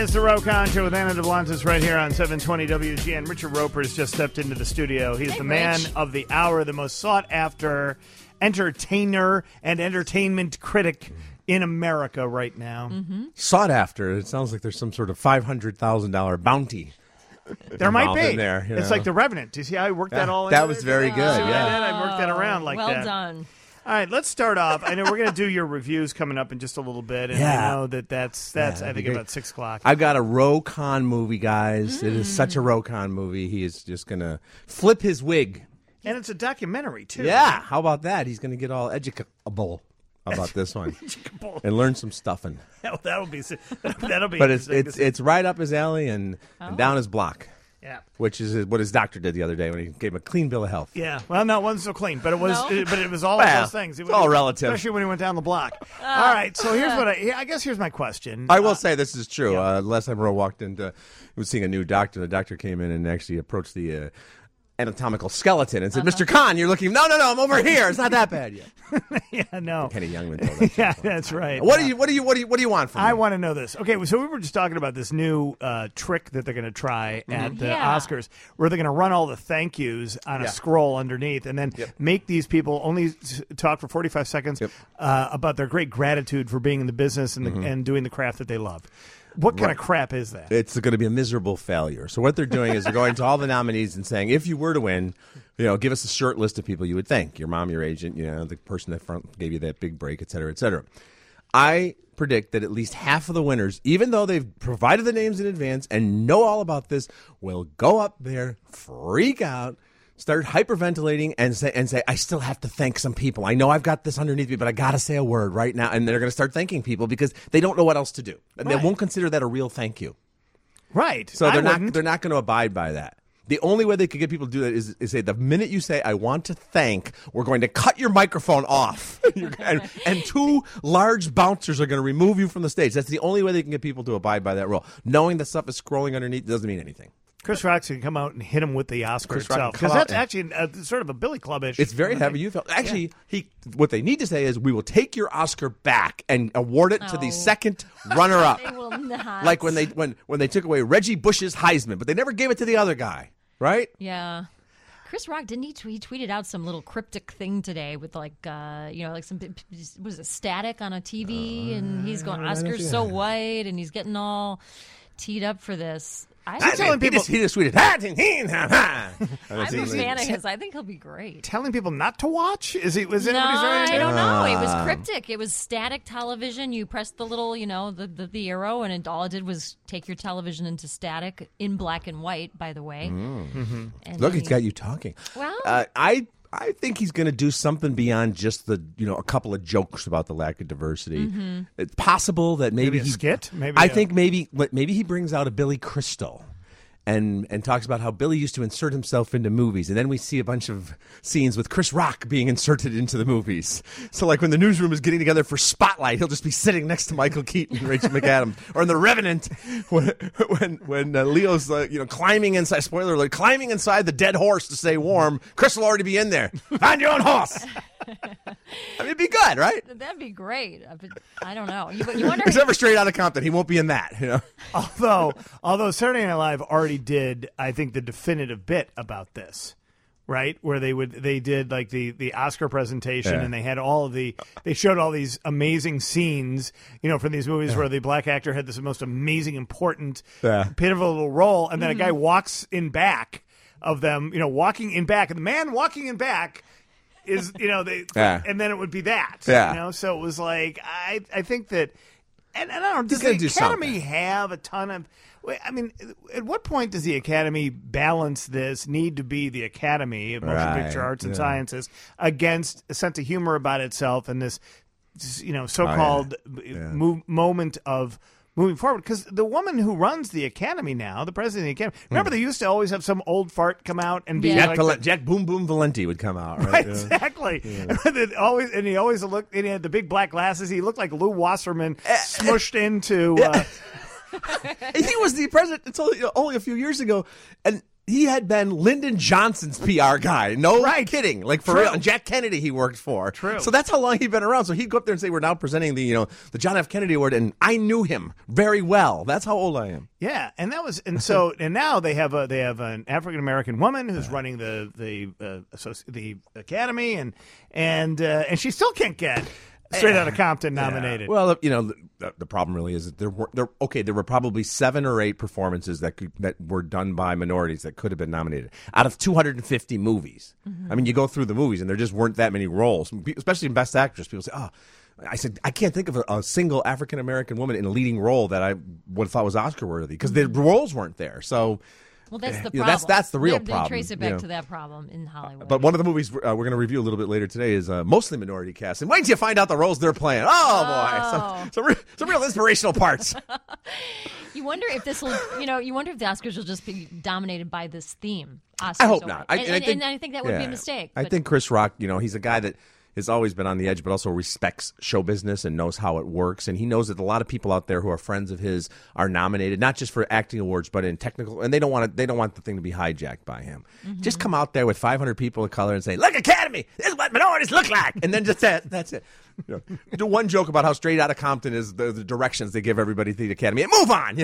is the Rokon Show with Anna DeBlantis right here on 720 WGN. Richard Roper has just stepped into the studio. He's the man of the hour, the most sought-after entertainer and entertainment critic in America right now. Mm-hmm. Sought after. It sounds like there's some sort of $500,000 bounty. There might be. In there, it's like The Revenant. Do you see how I worked that all in? That was very good. I worked that around like that. Well done. All right, let's start off. I know we're going to do your reviews coming up in just a little bit, and I know that's I think about 6 o'clock. I've got a Rokon movie, guys. It is such a Rokon movie. He is just going to flip his wig. And it's a documentary, too. Yeah, how about that? He's going to get all educable about this one and learn some stuffing. That'll be. But it's right up his alley and down his block. Yeah, which is what his doctor did the other day when he gave him a clean bill of health. Yeah, well, no, it wasn't so clean, but it was. But it was all of those things. It's all relative, especially when he went down the block. All right, so here's what I guess. Here's my question. I will say this is true. Last time Ro walked into, he was seeing a new doctor. The doctor came in and actually approached the anatomical skeleton and said, "Mr. Khan, you're looking." No, I'm over here. It's not that bad yet. Yeah, no. Kenny Youngman told that. Yeah, that's right. What do you want from me? I want to know this. Okay, so we were just talking about this new trick that they're going to try at the Oscars, where they're going to run all the thank yous on a scroll underneath, and then make these people only talk for 45 seconds about their great gratitude for being in the business and doing the craft that they love. What kind of crap is that? It's going to be a miserable failure. So what they're doing is they're going to all the nominees and saying, if you were to win, give us a short list of people you would thank. Your mom, your agent, the person that gave you that big break, et cetera, et cetera. I predict that at least half of the winners, even though they've provided the names in advance and know all about this, will go up there, freak out, start hyperventilating and say, I still have to thank some people. I know I've got this underneath me, but I got to say a word right now. And they're going to start thanking people because they don't know what else to do. And they won't consider that a real thank you. Right. So they're not going to abide by that. The only way they could get people to do that is say, the minute you say, I want to thank, we're going to cut your microphone off. and 2 large bouncers are going to remove you from the stage. That's the only way they can get people to abide by that rule. Knowing the stuff is scrolling underneath doesn't mean anything. Chris Rock's going to come out and hit him with the Oscar itself. Because that's actually sort of a Billy Club-ish. It's very heavy. You felt actually. What they need to say is, we will take your Oscar back and award it to the second runner-up. They will not. Like when they took away Reggie Bush's Heisman, but they never gave it to the other guy, right? Yeah. Chris Rock, didn't he tweeted out some little cryptic thing today with like some, was it static on a TV, and he's going, Oscar's so white, and he's getting all teed up for this. He just tweeted. I'm a fan of his. I think he'll be great. Telling people not to watch? Was it? No, I don't know. It was cryptic. It was static television. You pressed the little, the arrow, and all it did was take your television into static in black and white. By the way, Look, he's got you talking. Well, I think he's going to do something beyond just a couple of jokes about the lack of diversity. It's possible that maybe a skit. I think maybe he brings out a Billy Crystal and talks about how Billy used to insert himself into movies, and then we see a bunch of scenes with Chris Rock being inserted into the movies. So, like when the newsroom is getting together for Spotlight, he'll just be sitting next to Michael Keaton and Rachel McAdams, or in The Revenant when Leo's climbing inside. Spoiler alert! Climbing inside the dead horse to stay warm. Chris will already be in there. Find your own horse. I mean, it'd be good, right? That'd be great. I don't know. You wonder. He's never Straight Outta Compton. He won't be in that. Although Saturday Night Live already did, I think, the definitive bit about this, right? Where they did like the Oscar presentation, and they had they showed all these amazing scenes, from these movies where the black actor had this most amazing, important, pivotal role, and then a guy walks in back of them, walking in back, and the man walking in back is, and then it would be that, so it was like, I think that, and I don't know, does the Academy have a ton of, I mean, at what point does the Academy balance this need to be the Academy of Motion Picture Arts and Sciences against a sense of humor about itself and this, so-called moment of moving forward? Because the woman who runs the Academy now, the president of the Academy, remember they used to always have some old fart come out and be Jack Boom Boom Valenti would come out, right? Exactly. Yeah. And he always looked, and he had the big black glasses. He looked like Lou Wasserman smushed into... He was the president until only a few years ago, and he had been Lyndon Johnson's PR guy. No kidding. Like, for True. real. And Jack Kennedy he worked for. True. So that's how long he'd been around. So he'd go up there and say, we're now presenting the John F. Kennedy Award. And I knew him very well. That's how old I am. Yeah, and now they have an African American woman who's running the academy, and she still can't get Straight Outta Compton nominated. Well, the problem really is that there were probably 7 or 8 performances that were done by minorities that could have been nominated out of 250 movies. Mm-hmm. I mean, you go through the movies and there just weren't that many roles, especially in Best Actress. People say, "Oh." I said, I can't think of a single African American woman in a leading role that I would have thought was Oscar worthy because the roles weren't there. So, well, that's the problem. That's the real They problem. trace it back to that problem in Hollywood. But one of the movies we're going to review a little bit later today is mostly minority cast. And wait till you find out the roles they're playing. Oh, boy. Some real inspirational parts. You wonder if this will, you wonder if the Oscars will just be dominated by this theme. Oscars I hope only. not. And I think that would be a mistake. I think Chris Rock, he's a guy that has always been on the edge, but also respects show business and knows how it works. And he knows that a lot of people out there who are friends of his are nominated, not just for acting awards, but in technical. And they don't want the thing to be hijacked by him. Mm-hmm. Just come out there with 500 people of color and say, "Look, Academy, this is what minorities look like," and then just that's it. Do one joke about how Straight Outta Compton is the directions they give everybody to the Academy, and move on.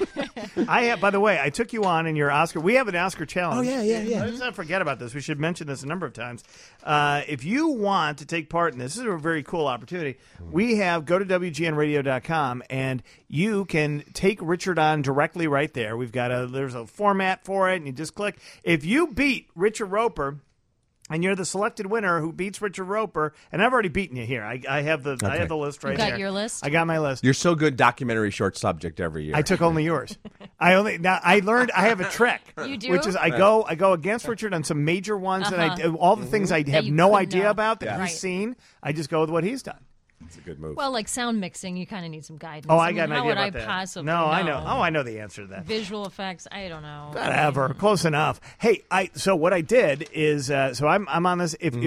By the way, I took you on in your Oscar. We have an Oscar challenge. Oh yeah. Let's not forget about this. We should mention this a number of times. If you want to take part in this is a very cool opportunity. We have go to WGNradio.com and you can take Richard on directly right there. There's a format for it, and you just click. If you beat Richard Roeper, and you're the selected winner who beats Richard Roeper, and I've already beaten you here. I have the list right there. You got your list? I got my list. You're so good documentary short subject every year. I took only yours. I learned I have a trick. You do? Which is I go against Richard on some major ones, and all the things I have you no couldn't idea know. about that Right. he's seen. I just go with what he's done. It's a good move. Well, like sound mixing, you kind of need some guidance. Oh, I got an how idea would about I that. possibly No, I know. know. Oh, I know the answer to that. Visual effects, I don't know. Whatever, close enough. Hey, so what I did is, I'm on this. If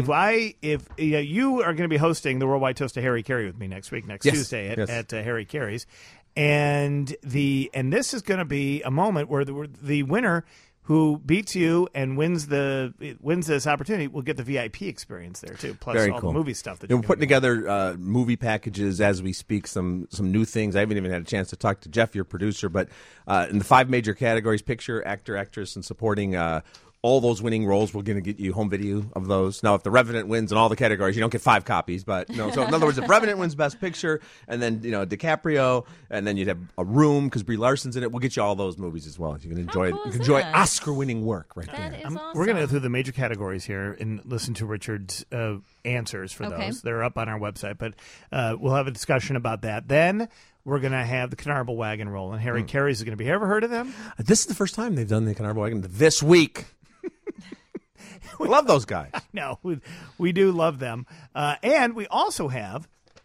you are going to be hosting the Worldwide Toast to Harry Carey with me next week, Yes. Tuesday at Harry Carey's, and this is going to be a moment where the winner who beats you and wins this opportunity will get the VIP experience there too, plus Very all cool. the movie stuff that we're you're putting together movie packages as we speak. Some new things. I haven't even had a chance to talk to Jeff, your producer, but in the 5 major categories: picture, actor, actress, and supporting. All those winning roles, we're going to get you home video of those. Now, if The Revenant wins in all the categories, you don't get 5 copies. But so in other words, if Revenant wins Best Picture, and then DiCaprio, and then you'd have A Room because Brie Larson's in it, we'll get you all those movies as well. You can enjoy cool it. You is can enjoy that? Oscar-winning work right That there. is awesome. We're going to go through the major categories here and listen to Richard's answers for Okay. those. They're up on our website, but we'll have a discussion about that. Then we're going to have the Carnarvon Wagon roll, and Harry Carey's is going to be. Ever heard of them? This is the first time they've done the Carnarvon Wagon this week. We love those guys. No, we do love them, and we also have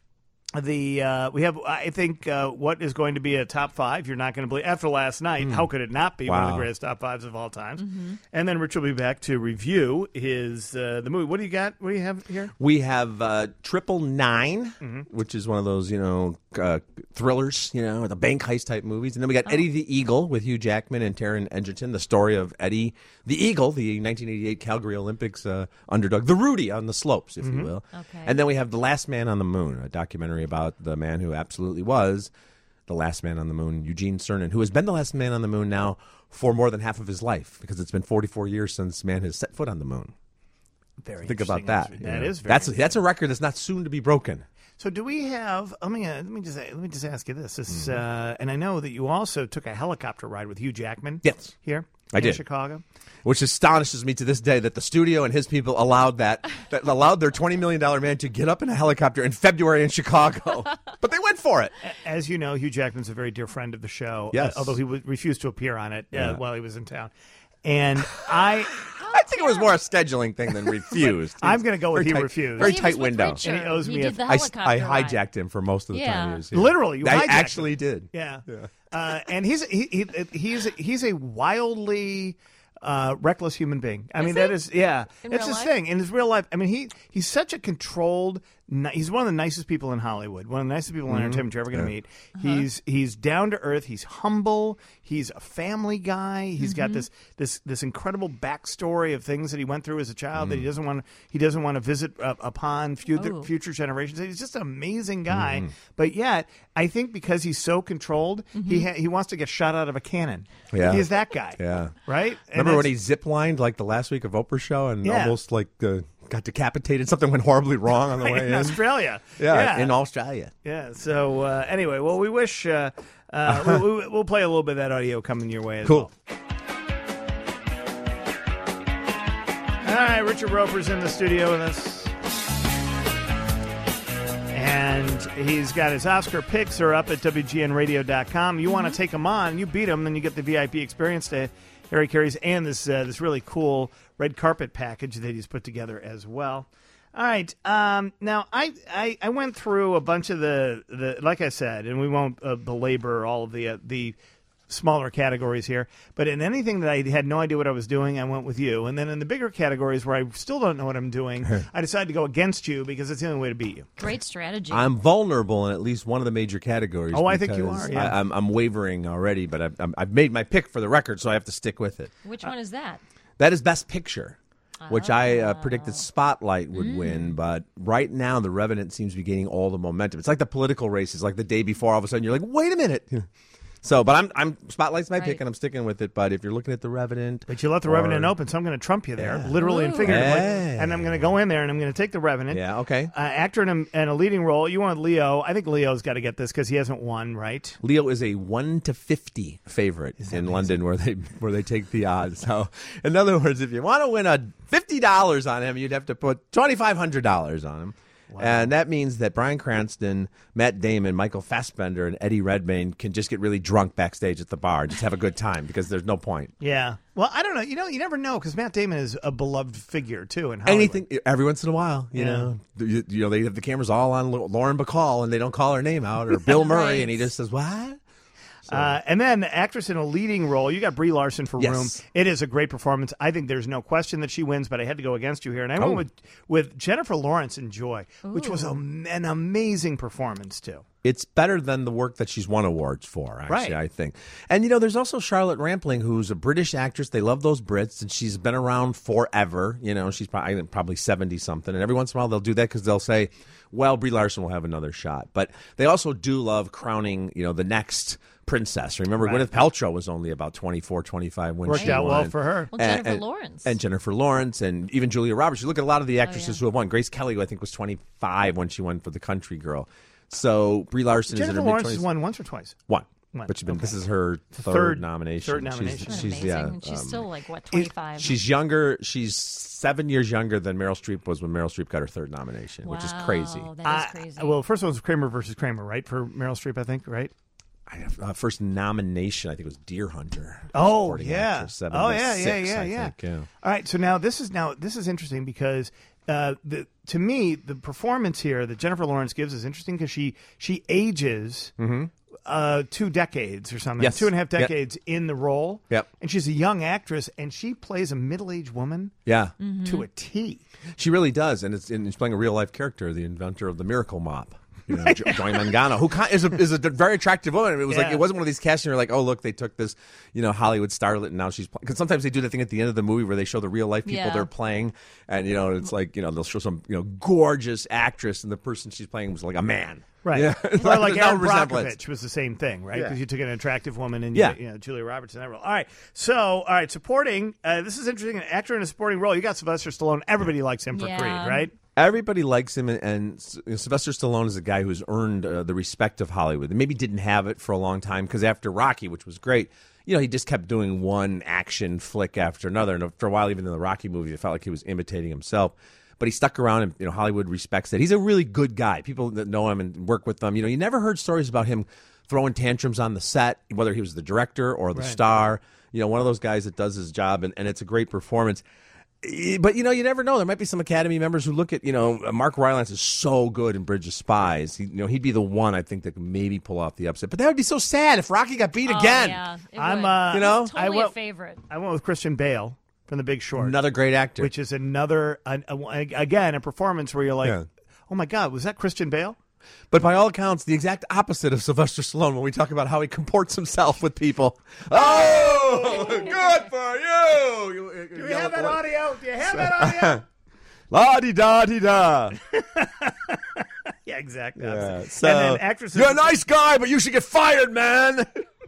I think what is going to be a top 5. You're not going to believe after last night. How could it not be one of the Wow. greatest top 5s of all time? And then Rich will be back to review his the movie. What do you got? What do you have here? We have 999, which is one of those, thrillers, the bank heist type movies. And then we got Eddie the Eagle with Hugh Jackman and Taron Egerton, the story of Eddie the Eagle, the 1988 Calgary Olympics underdog, the Rudy on the slopes, if you will. Okay. And then we have The Last Man on the Moon, a documentary about the man who absolutely was the last man on the moon, Eugene Cernan, who has been the last man on the moon now for more than half of his life because it's been 44 years since man has set foot on the moon. Very Think about interesting that. answer. That is very that's a record that's not soon to be broken. So do we have? Let me just ask you this. And I know that you also took a helicopter ride with Hugh Jackman. Yes. Here I in did. Chicago. Which astonishes me to this day that the studio and his people allowed that allowed their $20 million man to get up in a helicopter in February in Chicago. But they went for it. As you know, Hugh Jackman's a very dear friend of the show. Yes. Although he refused to appear on it while he was in town. And I think it was more a scheduling thing than refused. I'm going to go with Very he tight- refused. Very He was tight with window. Richard. And he owes me did a- the I helicopter ride. hijacked him for most of the time he was here. Literally, you I hijacked actually him. did. Yeah. And he's a wildly reckless human being. I mean, that is In it's real his life? thing in his real life. I mean, he's such a controlled, he's one of the nicest people in Hollywood, one of the nicest people in entertainment you're ever going to meet. He's down to earth. He's humble. He's a family guy. He's got this incredible backstory of things that he went through as a child that he doesn't want to visit upon future generations. He's just an amazing guy. But yet, I think because he's so controlled, he wants to get shot out of a cannon. Yeah. He's that guy. Yeah. Right? Remember when he zip-lined like the last week of Oprah's show and almost like got decapitated? Something went horribly wrong on the way in Australia. Yeah, in Australia. Yeah. So anyway, well, we wish we'll play a little bit of that audio coming your way as Cool. well. All right, Richard Roper's in the studio with us. And he's got his Oscar picks are up at WGNradio.com. You want to take them on, you beat them, then you get the VIP experience to Harry Caray's and this really cool red carpet package that he's put together as well. All right. Now, I went through a bunch of the like I said, and we won't belabor all of the smaller categories here, but in anything that I had no idea what I was doing, I went with you. And then in the bigger categories where I still don't know what I'm doing, I decided to go against you because it's the only way to beat you. Great strategy. I'm vulnerable in at least one of the major categories. Oh, I think you are. Yeah. I'm wavering already, but I've made my pick for the record, so I have to stick with it. Which one is that? That is Best Picture, which I predicted Spotlight would win. But right now, The Revenant seems to be gaining all the momentum. It's like the political races, like the day before, all of a sudden, you're like, wait a minute. So, but I'm Spotlight's my pick, and I'm sticking with it. But if you're looking at The Revenant, but you let The Revenant open, so I'm going to trump you there, literally and figuratively. Hey. And I'm going to go in there and I'm going to take The Revenant. Yeah, okay. Actor in a leading role. You want Leo? I think Leo's got to get this because he hasn't won, right? Leo is a 1-50 favorite in London, where they take the odds. So, in other words, if you want to win $50 on him, you'd have to put $2,500 on him. Wow. And that means that Bryan Cranston, Matt Damon, Michael Fassbender, and Eddie Redmayne can just get really drunk backstage at the bar, just have a good time, because there's no point. Yeah. Well, I don't know. You never know, because Matt Damon is a beloved figure too in Hollywood. Every once in a while, you know, they have the cameras all on Lauren Bacall, and they don't call her name out, or Bill Murray, Right. and he just says, "What?" So. And then actress in a leading role, you got Brie Larson for Yes. Room. It is a great performance. I think there's no question that she wins, but I had to go against you here. And I went with Jennifer Lawrence in Joy, which was an amazing performance, too. It's better than the work that she's won awards for, actually, Right. I think. And, there's also Charlotte Rampling, who's a British actress. They love those Brits, and she's been around forever. She's probably 70-something. And every once in a while, they'll do that because they'll say, well, Brie Larson will have another shot. But they also do love crowning, the next princess. Remember, Gwyneth Paltrow was only about 24, 25 when Worked she out won. well for her. Well, Jennifer Lawrence. And Jennifer Lawrence, and even Julia Roberts. You look at a lot of the actresses who have won. Grace Kelly, who I think was 25 when she won for The Country Girl. So Brie Larson Jennifer is in her Lawrence mid-20s. has won once or twice? One. One. But this is her Third nomination. third nomination. She's amazing. She's still like, 25? She's younger. She's 7 years younger than Meryl Streep was when Meryl Streep got her third nomination, which is crazy. That is crazy. Well, first one was Kramer versus Kramer, right? For Meryl Streep, I think, right? First nomination, I think, was Deer Hunter. Oh, Supporting yeah. actress, 7 Oh, to yeah, 6, I think, yeah. All right, so now this is interesting because to me, the performance here that Jennifer Lawrence gives is interesting because she ages 2 decades or something, Yes. 2.5 decades in the role. Yep. And she's a young actress, and she plays a middle-aged woman Yeah. to a T. She really does, and it's playing a real-life character, the inventor of the Miracle Mop. Joy Mangano, who is a very attractive woman. It was like, it wasn't one of these castings where you're like, oh, look, they took this, Hollywood starlet, and now she's playing. Because sometimes they do the thing at the end of the movie where they show the real life people they're playing, and it's like, they'll show some gorgeous actress, and the person she's playing was like a man. Right. Yeah. Or like There's no Aaron resemblance. Brockovich was the same thing, right? Yeah. Because you took an attractive woman and Yeah. Julia Roberts in that role. All right. So, supporting. This is interesting. An actor in a supporting role. You got Sylvester Stallone. Everybody likes him for Yeah. Creed, right? Everybody likes him, and Sylvester Stallone is a guy who's earned the respect of Hollywood. And maybe didn't have it for a long time because after Rocky, which was great, he just kept doing one action flick after another. And for a while, even in the Rocky movie, it felt like he was imitating himself. But he stuck around, and Hollywood respects it. He's a really good guy. People that know him and work with him, you never heard stories about him throwing tantrums on the set, whether he was the director or the star. One of those guys that does his job, and it's a great performance. But, you never know. There might be some Academy members who look at, Mark Rylance is so good in Bridge of Spies. He'd be the one, I think, that could maybe pull off the upset. But that would be so sad if Rocky got beat again. Yeah, it I'm, would. Totally a favorite. I went with Christian Bale from The Big Short. Another great actor. Which is again, a performance where you're like, oh my God, was that Christian Bale? But by all accounts, the exact opposite of Sylvester Stallone when we talk about how he comports himself with people. Oh, good for you! Do you have that audio? Do you have that audio? La-di-da-di-da. Yeah, exactly. Yeah, so, and then actresses. You're a nice guy, but you should get fired, man.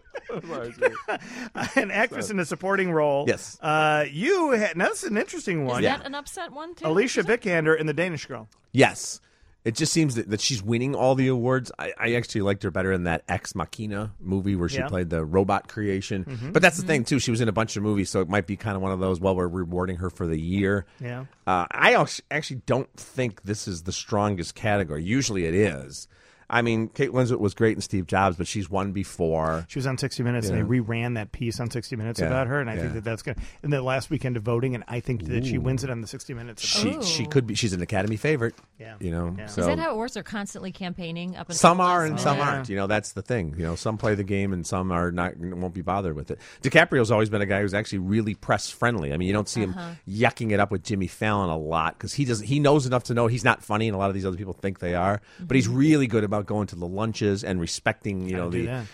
An actress in a supporting role. Yes. Now this is an interesting one. Is that an upset one, too? Alicia Vikander in The Danish Girl. Yes. It just seems that she's winning all the awards. I actually liked her better in that Ex Machina movie where she played the robot creation. Mm-hmm. But that's the thing, too. She was in a bunch of movies, so it might be kind of one of those, we're rewarding her for the year. Yeah. I actually don't think this is the strongest category. Usually it is. I mean, Kate Winslet was great in Steve Jobs, but she's won before. She was on 60 Minutes, and they reran that piece on 60 Minutes about her, and I think that's going to – in the last weekend of voting, and I think that she wins it on the 60 Minutes. She could be – she's an Academy favorite. Yeah. You know, Yeah. so. Is that how it works? They're constantly campaigning up until Some the are last and minute? some aren't. You know, that's the thing. You know, some play the game and some are not, won't be bothered with it. DiCaprio's always been a guy who's actually really press friendly. I mean, you don't see him yucking it up with Jimmy Fallon a lot because he knows enough to know he's not funny, and a lot of these other people think they are. But he's really good about going to the lunches and respecting, you know,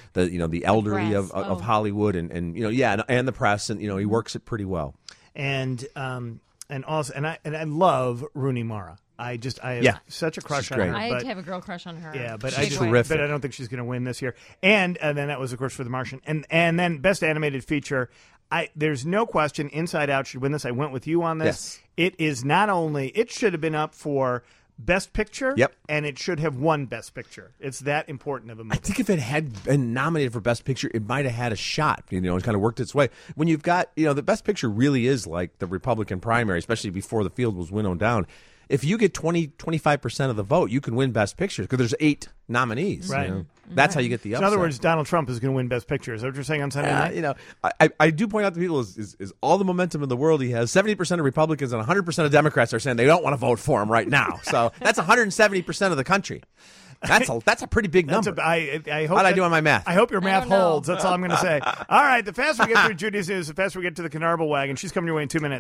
the elderly of Hollywood and you know, and the press, and you know, he works it pretty well. And also I love Rooney Mara. I have such a crush on her. I have a girl crush on her. Yeah, but she's terrific. But I don't think she's going to win this year. And then that was, of course, for The Martian. And then Best Animated Feature. There's no question Inside Out should win this. I went with you on this. Yes. It is not only – it should have been up for Best Picture. Yep. And it should have won Best Picture. It's that important of a movie. I think if it had been nominated for Best Picture, it might have had a shot. You know, it kind of worked its way. When you've got, you know, the Best Picture really is like the Republican primary, especially before the field was winnowed down. If you get 25% of the vote, you can win Best Picture because there's 8 nominees. Right. You know? That's how you get the upset. So in other words, Donald Trump is going to win Best Picture. Is that what you're saying on Sunday night? You know, I do point out to people is all the momentum in the world he has. 70% of Republicans and 100% of Democrats are saying they don't want to vote for him right now. So that's 170% of the country. That's a pretty big number. I hope How'd I do on my math? I hope your math holds. That's all I'm going to say. All right, the faster we get through Judy's news, the faster we get to the Knarble wagon. She's coming your way in 2 minutes.